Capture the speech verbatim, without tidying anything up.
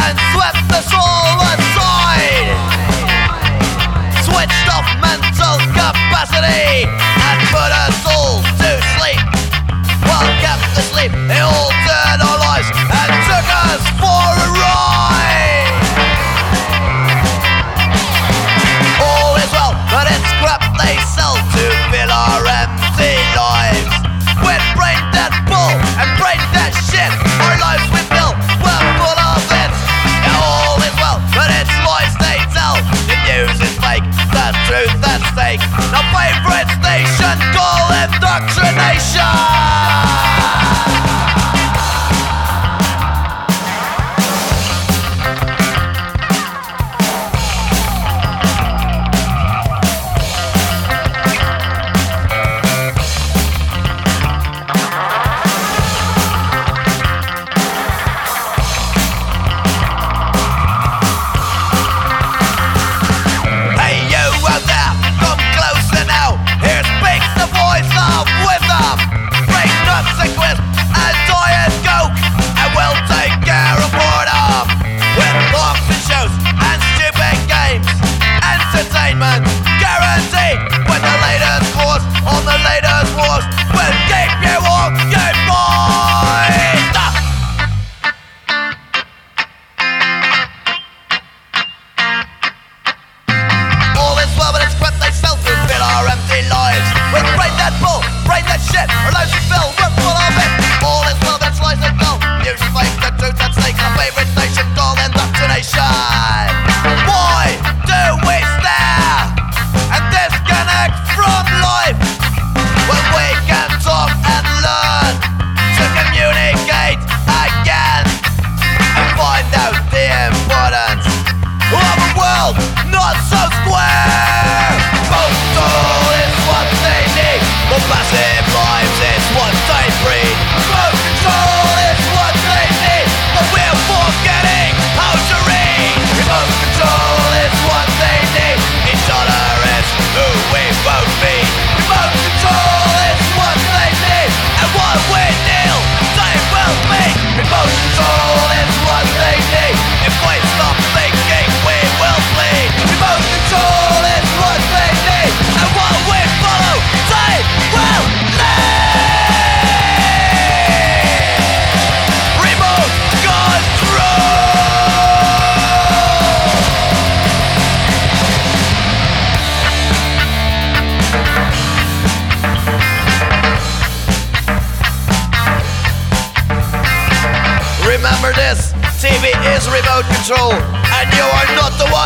and swept us all aside. Switched off mental capacity and put us all to sleep. While kept asleep, they altered our lives and took us for a ride. All is well, but it's crap they sell to fill our empty lives. With brain dead bull and brain dead shit, our lives we built were full of it. Yeah, all is well, but it's lies they tell. The news is fake, the truth at stake. The favourite station call indoctrination. Guaranteed with the latest course on the latest wars. We'll keep you on good boys. All is well, but it's crap they sell to fill our empty lives. With brain dead bull, brain dead shit, our lives are filled, we're full of it. All is well, but it's lies that go. News fake, the truth at stake. Our favourite station called indoctrination. Why do we stare and disconnect from life when we can talk and learn to communicate again and find out the importance of a world not so square? Postal is what they need, the passive lives is what they breed. Remote control is what they need, but we're forgetting how to read. Remote control is what they need, each other is who we both be. Remote control is what they need, and what we kneel, they will be. Remote control is what they need, if we stop thinking we will bleed. Remote control is what they need, and what we follow, they will lead. Remote control. Remember this, T V is remote control, and you are not the one